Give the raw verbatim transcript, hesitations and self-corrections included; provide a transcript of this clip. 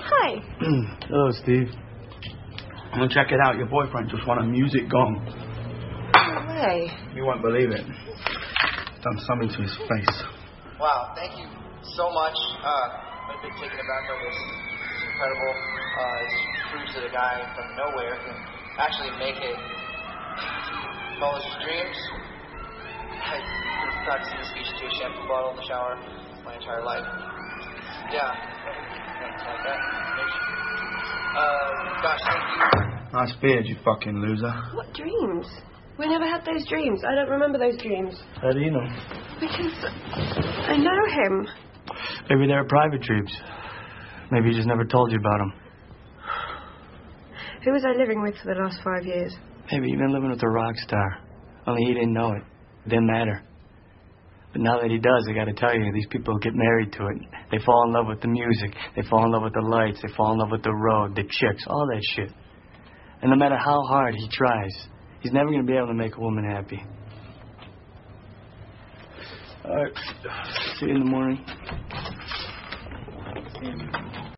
Hi. Hello, Steve. I'm gonna check it out. Your boyfriend just won a music gong. No way. You won't believe it. Done something to his face. Wow, thank you so much. Uh, I've been taken aback by this. It's incredible. Uh, it proves that a guy from nowhere can actually make it. Follows his dreams. I could have practiced this speech to a shampoo bottle in the shower my entire life. Yeah. Like that. Uh, gosh, thank you. Nice beard, you fucking loser. What dreams? We never had those dreams. I don't remember those dreams. How do you know? Because I know him. Maybe they're private dreams. Maybe he just never told you about them. Who was I living with for the last five years? Maybe you've been living with a rock star. Only he didn't know it. It didn't matter. But now that he does, I gotta tell you, these people get married to it. They fall in love with the music. They fall in love with the lights. They fall in love with the road, the chicks, all that shit. And no matter how hard he tries, he's never gonna be able to make a woman happy. All right. See you in the morning.